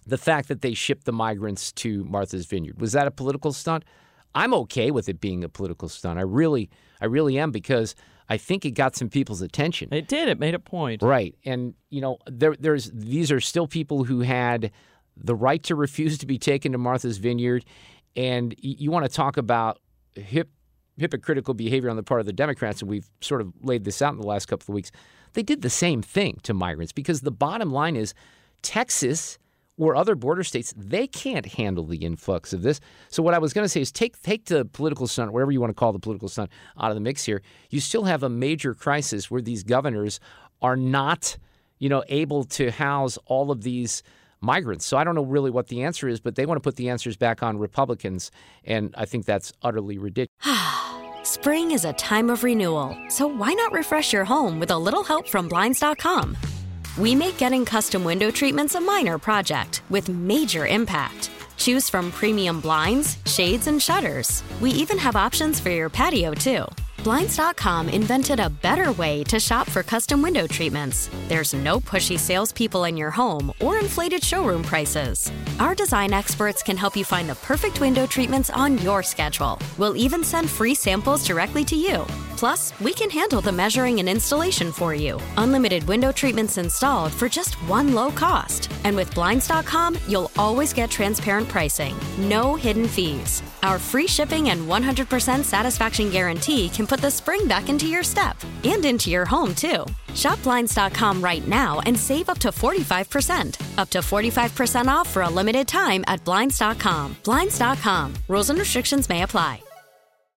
the fact that they shipped the migrants to Martha's Vineyard. Was that a political stunt? I'm okay with it being a political stunt. I really am, because I think it got some people's attention. It did. It made a point. Right. And, these are still people who had the right to refuse to be taken to Martha's Vineyard. And you want to talk about hypocritical behavior on the part of the Democrats, and we've sort of laid this out in the last couple of weeks. They did the same thing to migrants, because the bottom line is Texas or other border states, they can't handle the influx of this. So what I was going to say is take the political stunt, whatever you want to call the political stunt, out of the mix here. You still have a major crisis where these governors are not, able to house all of these migrants. So I don't know really what the answer is, but they want to put the answers back on Republicans, and I think that's utterly ridiculous. Spring is a time of renewal, so why not refresh your home with a little help from Blinds.com? We make getting custom window treatments a minor project with major impact. Choose from premium blinds, shades, and shutters. We even have options for your patio, too. Blinds.com invented a better way to shop for custom window treatments. There's no pushy salespeople in your home or inflated showroom prices. Our design experts can help you find the perfect window treatments on your schedule. We'll even send free samples directly to you. Plus, we can handle the measuring and installation for you. Unlimited window treatments installed for just one low cost. And with Blinds.com, you'll always get transparent pricing. No hidden fees. Our free shipping and 100% satisfaction guarantee can put the spring back into your step and into your home, too. Shop Blinds.com right now and save up to 45%. Up to 45% off for a limited time at Blinds.com. Blinds.com. Rules and restrictions may apply.